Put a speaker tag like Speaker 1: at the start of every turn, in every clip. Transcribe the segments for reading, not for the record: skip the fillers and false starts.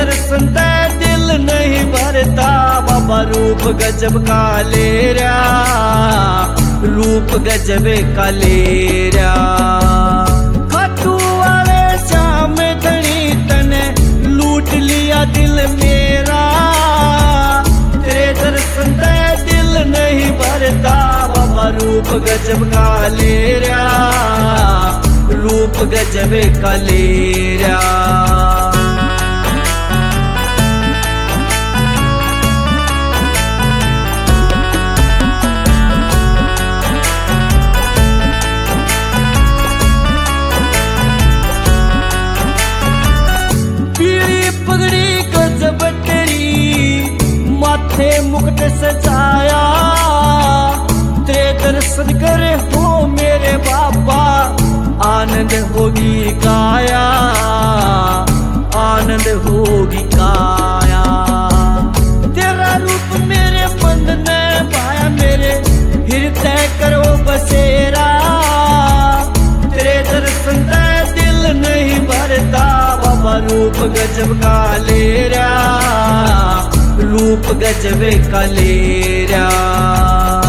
Speaker 1: दर्शन दे दिल नहीं भरता बाबा रूप गजब का ले रहा, रूप गजब का ले रहा। खाटू वाले श्याम धनी तने लूट लिया दिल मेरा, तेरे दर्शन दे दिल नहीं भरता बाबा रूप गजब का ले रहा, रूप गजब का ले रहा। माथे मुकुट सजाया, तेरे दर्शन करे हो मेरे बाबा, आनंद होगी काया, आनंद होगी काया। तेरा रूप मेरे मन ने पाया, मेरे हृदय करो बसेरा, तेरे दर्शन दे दिल नहीं भरता बाबा रूप गजब का ले रहा, रूप गजब का ले रहा।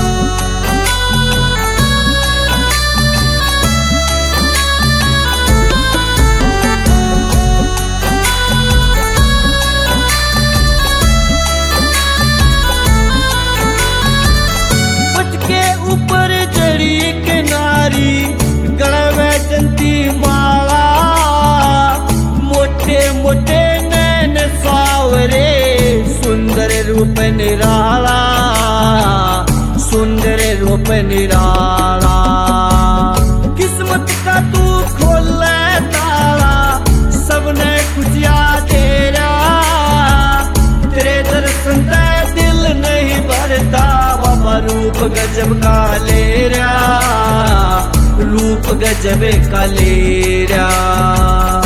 Speaker 1: पट के ऊपर जड़ी किनारी गड़वे जंती माला, मोटे मोटे नैन सावरे सुंदर रूप निराला, सुंदर रूप निराला। किस्मत का तू खोले ताला, सबने खुशियाँ दे रहा, तेरे दर्शन दे दिल नहीं भरता बाबा रूप गजब का ले रहा, रूप गजब का ले रहा।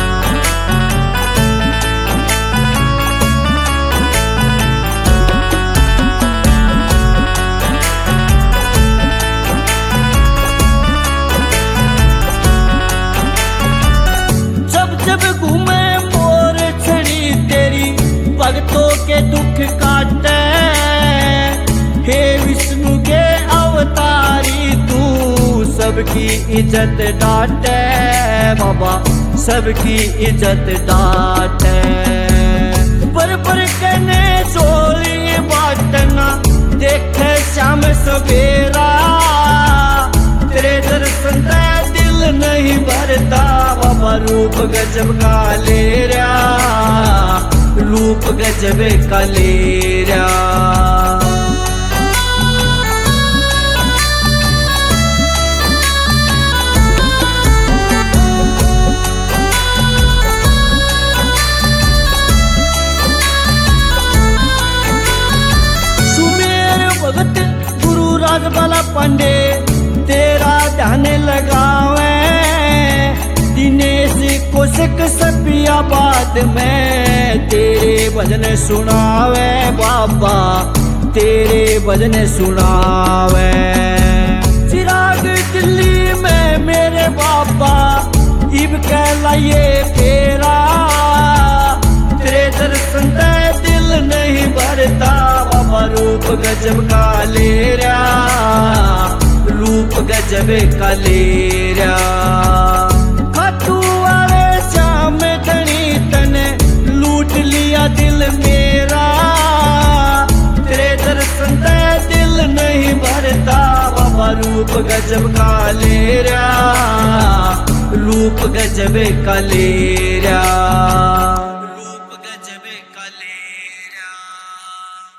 Speaker 1: घूमे मोर छड़ी तेरी भक्तों के दुख काटे, हे विष्णु के अवतारी तू सबकी इज्जत डांटे बाबा, सबकी इज्जत डांटे। पर कहने चोली बाटना देखे श्याम सवेरा, तेरे दर्शन दे दिल नहीं भरता बाबा रूप गजब का ले रहा, रूप गजब का ले रहा। सुमेर भगत गुरु राजबाला पांडे तेरा ध्यान लगावे, दिनेश कोशक सपियाबाद में तेरे भजन सुनावे बाबा, तेरे भजन सुनावे। चिराग दिल्ली में मेरे बाबा इब कहलाइए फेरा, तेरे दर्शन दे दिल नहीं भरता बाबा रूप गजब का ले रहा, रूप गजब का ले रहा। खाटू वाले श्याम धनी तने लूट लिया दिल मेरा, तेरे दर्शन दे दिल नहीं भरता बाबा रूप गजब का ले रहा, रूप गजब का ले रहा।